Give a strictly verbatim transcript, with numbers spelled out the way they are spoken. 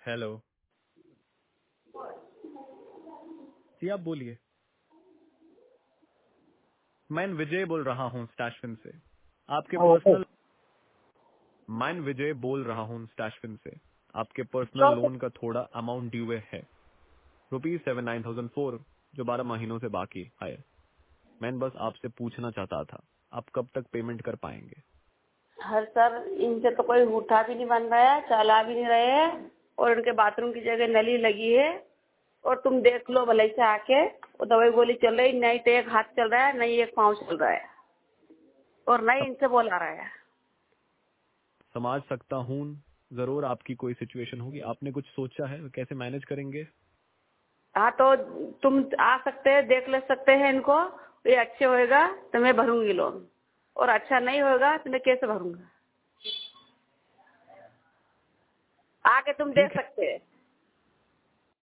Hello जी, आप बोलिए। मैं विजय बोल रहा हूँ स्टैशफिन से। आपके ओके। पर्सनल मैं विजय बोल रहा हूँ स्टैशफिन से। आपके पर्सनल तो लोन का थोड़ा अमाउंट ड्यू है, rupees seven nine thousand four, जो बारह महीनों से बाकी है। मैं बस आपसे पूछना चाहता था, आप कब तक पेमेंट कर पाएंगे? हर सर इनसे तो कोई उठा भी नहीं बन रहा है, चला भी नहीं रहे हैं, और इनके बाथरूम की जगह नली लगी है। और तुम देख लो भले से आके, वो दवाई गोली चल रही, नहीं तो एक हाथ चल रहा है, नहीं एक पाँव चल रहा है, और नहीं अब इनसे बोल आ रहा है। समझ सकता हूँ, जरूर आपकी कोई सिचुएशन होगी। आपने कुछ सोचा है कैसे मैनेज करेंगे? हाँ तो तुम आ सकते हैं, देख ले सकते हैं इनको, ये अच्छे होएगा तो मैं भरूंगी लोन, और अच्छा नहीं होगा तो मैं कैसे भरूंगा? आके तुम देख ठीक है, सकते हैं।